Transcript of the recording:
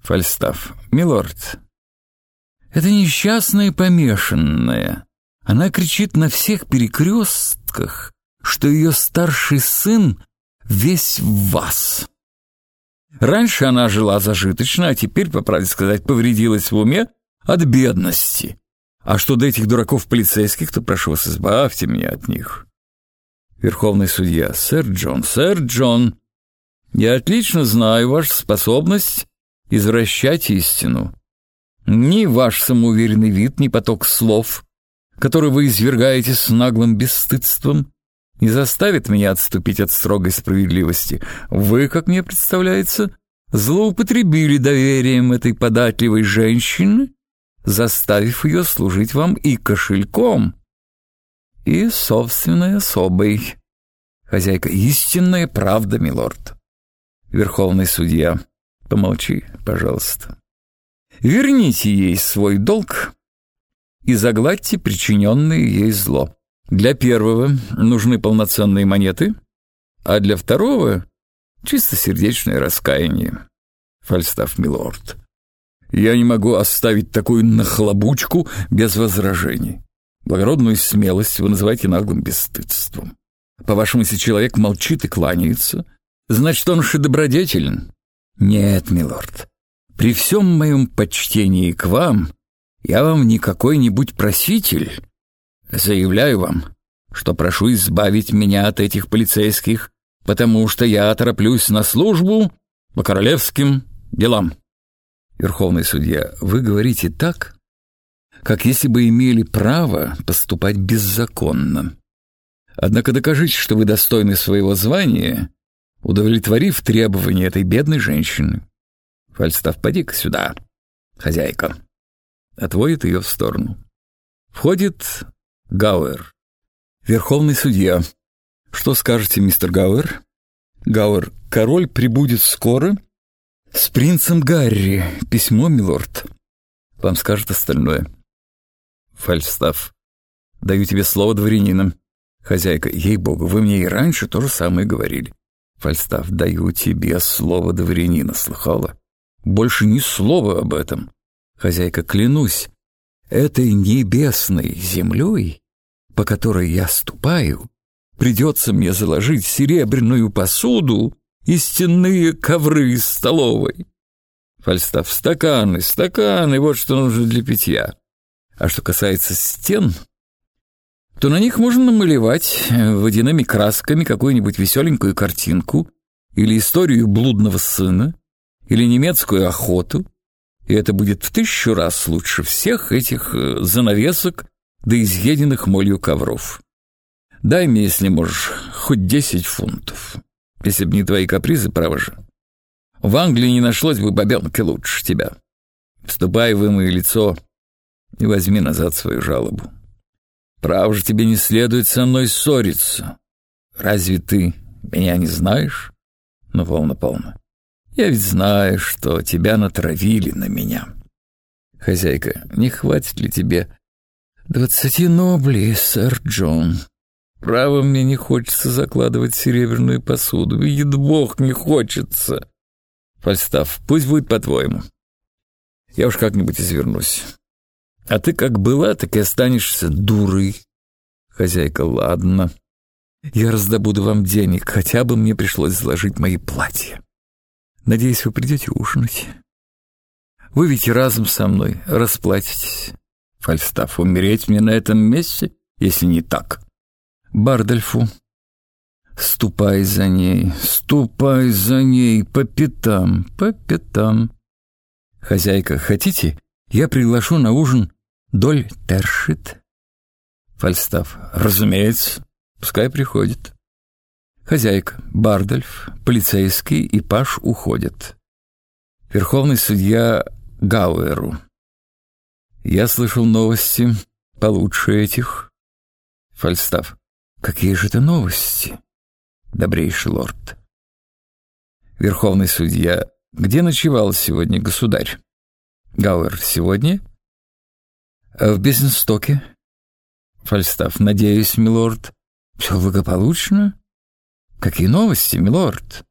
Фальстаф. Милорд, это несчастная помешанная. Она кричит на всех перекрестках, что ее старший сын весь в вас. Раньше она жила зажиточно, а теперь, по правде сказать, повредилась в уме от бедности. А что до этих дураков полицейских, то прошу вас, избавьте меня от них. Верховный судья. Сэр Джон, я отлично знаю вашу способность извращать истину. Ни ваш самоуверенный вид, ни поток слов, который вы извергаете с наглым бесстыдством, не заставит меня отступить от строгой справедливости. Вы, как мне представляется, злоупотребили доверием этой податливой женщины, заставив ее служить вам и кошельком, и собственной особой. Хозяйка. Истинная правда, милорд. Верховный судья. Помолчи, пожалуйста. Верните ей свой долг и загладьте причиненное ей зло. Для первого нужны полноценные монеты, а для второго — чистосердечное раскаяние. Фальстаф. Милорд, я не могу оставить такую нахлобучку без возражений. Благородную смелость вы называете наглым бесстыдством. По-вашему, если человек молчит и кланяется, значит, он добродетелен? Нет, милорд, при всем моем почтении к вам, я вам не какой-нибудь проситель. Заявляю вам, что прошу избавить меня от этих полицейских, потому что я тороплюсь на службу по королевским делам. Верховный судья. Вы говорите так, как если бы имели право поступать беззаконно. Однако докажите, что вы достойны своего звания, удовлетворив требования этой бедной женщины. Фальстаф. Поди-ка сюда, хозяйка. Отводит ее в сторону. Входит Гауэр. Верховный судья. Что скажете, мистер Гауэр? Гауэр. Король прибудет скоро с принцем Гарри. Письмо, милорд. Вам скажет остальное. Фальстаф. Даю тебе слово дворянина. Хозяйка. Ей-богу, вы мне и раньше то же самое говорили. Фальстаф. Даю тебе слово дворянина, слыхала? Больше ни слова об этом. Хозяйка. Клянусь этой небесной землей, по которой я ступаю, придется мне заложить серебряную посуду и стенные ковры из столовой. Фальстаф. Стаканы, вот что нужно для питья. А что касается стен, то на них можно намалевать водяными красками какую-нибудь веселенькую картинку или историю блудного сына, или немецкую охоту, и это будет в 1000 раз лучше всех этих занавесок да изъеденных молью ковров. Дай мне, если можешь, хоть 10 фунтов. Если б не твои капризы, право же. В Англии не нашлось бы бабенки лучше тебя. Ступай, вымой лицо и возьми назад свою жалобу. Право же, тебе не следует со мной ссориться. Разве ты меня не знаешь? Ну, полно. Я ведь знаю, что тебя натравили на меня. Хозяйка. Не хватит ли тебе 20 ноблей, сэр Джон? Право, мне не хочется закладывать серебряную посуду. Видит Бог, не хочется. Фальстаф. Пусть будет по-твоему. Я уж как-нибудь извернусь. А ты как была, так и останешься дурой. Хозяйка. Ладно. Я раздобуду вам денег, хотя бы мне пришлось заложить мои платья. Надеюсь, вы придете ужинать. Вы ведь разом со мной расплатитесь. Фальстаф. Умереть мне на этом месте, если не так. Бардольфу. Ступай за ней, по пятам. Хозяйка. Хотите, я приглашу на ужин Доль Тершит? Фальстаф. Разумеется, пускай приходит. Хозяйка. Бардольф, полицейский и паж уходят. Верховный судья Гауэру. Я слышал новости получше этих. Фальстаф. Какие же это новости, добрейший лорд? Верховный судья. Где ночевал сегодня государь? Гауэр. Сегодня? В Безенстоке. Фальстаф. Надеюсь, милорд, все благополучно? Какие новости, милорд?